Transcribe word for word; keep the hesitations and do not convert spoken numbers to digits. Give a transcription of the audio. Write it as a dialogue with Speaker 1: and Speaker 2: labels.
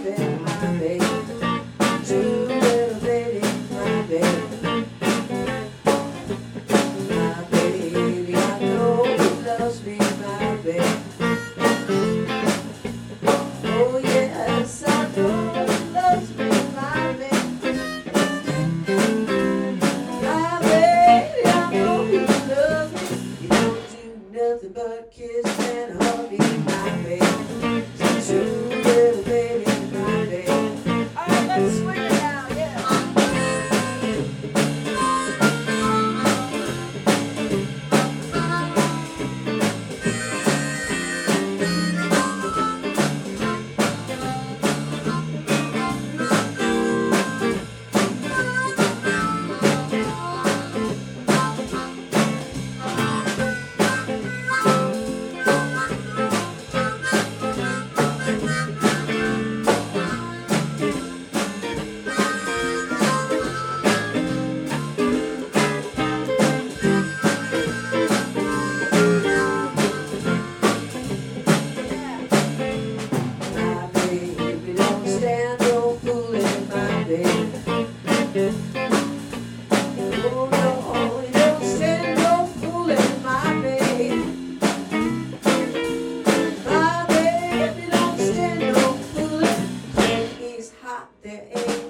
Speaker 1: baby, my baby. True little baby, my baby. My baby, I know he loves me, my baby. Oh yes, I know he loves me, my baby. My baby, I know he loves me. He don't do nothing but kiss and hug me, my baby. True little baby, my baby.
Speaker 2: All right, let's swing it now, yeah.
Speaker 1: My baby don't stand no fooling, my baby. Oh no, he don't stand no fooling, my baby. My baby don't stand no fooling. When he's hot, there ain't